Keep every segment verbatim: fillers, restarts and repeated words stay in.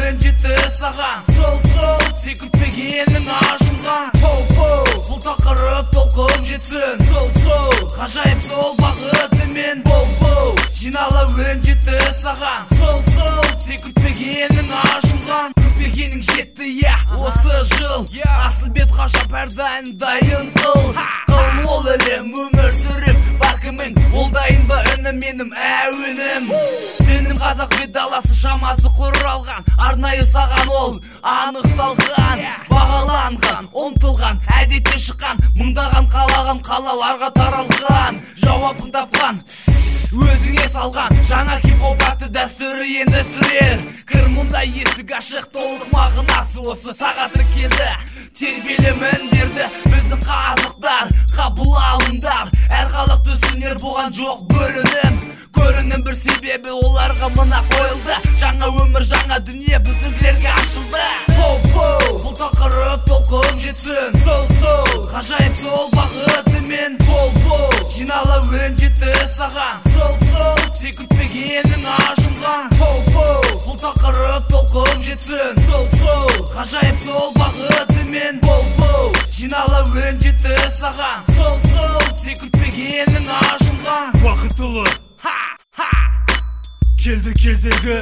өнжетті саған. Сол-сол секіртпегенің ашынған. Поу-поу бұл тақырып толқып жетсін. Сол-сол ғажайып сол бағытымен. Поу-поу жинала өнжетті саған. Сол-сол секіртпегенің ашынған. Күтпегенің жетті, я осы жыл. Асылбет ғажап әрдайым дайын қыл. Қыл ол әлем өмір сүріп баркімің. Ол дайын ба үні менің әуенім. Менің қазақ бет даласы шамасы құралған. Арнайы саған ол анықталған, бағаланған, ұмтылған, әдетте шыққан. Мыңдаған қалаған қалаларға таралған. Жауабын тапқан, өзіңе салған. Жаңа хип-хоп атты дәстүрі енді сүрер. Кір мұнда есік ашық, толық мағынасы осы. Сағатыр келді, тербелімін берді біздің қазақтар. Қабыл алыңдар, әр халық түсінер, болған жоқ бөлінім. Көрінім бір себебі оларға мына қойылды. Жаңа өмір, жаңа дүние біздіңдерге ашылды. Поу-поу бұл тақырып толқып жетсін. Сол-сол ғажайып сол бағытымен. Поу-поу жинала өнжетті саған. Сол-сол секіртпегенің ашынған. Поу-поу бұл тақырып толқып жетсін. Сол-сол ғажайып сол бағытымен. Поу-поу жинала өнжетті саған. Сол-сол секіртпегенің ашынған. Уақытылы келді кезегі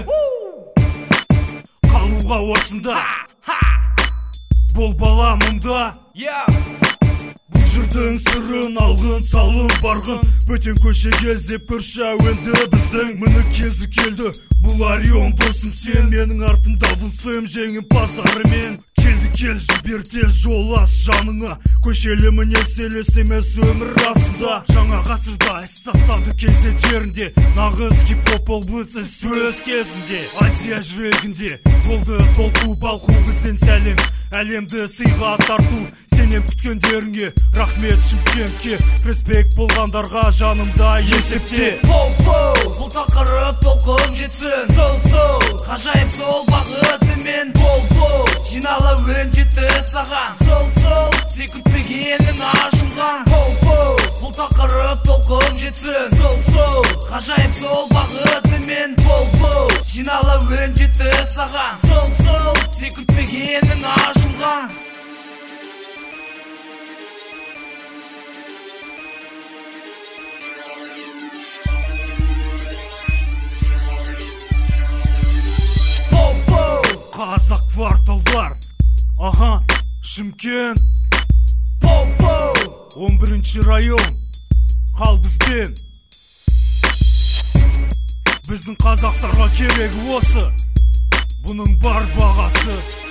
қалуға осында. Бол бала мұнда, бұл жырдың сырын алғын, салын барғын. Бөтен көше кездеп көрші әуенді біздің. Мұны кезі келді, бұл Орион досым сен. Менің артымда вылсым жеңімпаздарымен. Келді кел жібер тез жол ас жаныңа. Көшелі міне селесемес өмір расында. Жаңа ғасырда іс тастады кезет жерінде. Нағыз хип-хоп ол біз сөз кезінде. Азия жүрегінде болды толқу балқу бізден сәлем. Әлемді сыйға тарту сенен күткендеріңе рахмет. Шымкентке респект болғандарға жанымда есепте. Поу-поу бұл тақырып толқып жетсін. Сол-сол ғажайып сол бағытымен. Поу-поу жинала өнжетті саған. Сол-сол секіртпегенің ашынған. Поу-поу бұл тақырып толқып жетсін. Сол-сол ғажайып сол бағытымен. Поу-поу жинала өнжетті саған. Сол-сол секіртпегенің ашынған. Қазақ кварталдар, аха, Шымкент. Поу-поу он бірінші район, қал бізбен. Біздің қазақтарға керегі осы, бұның бар бағасы.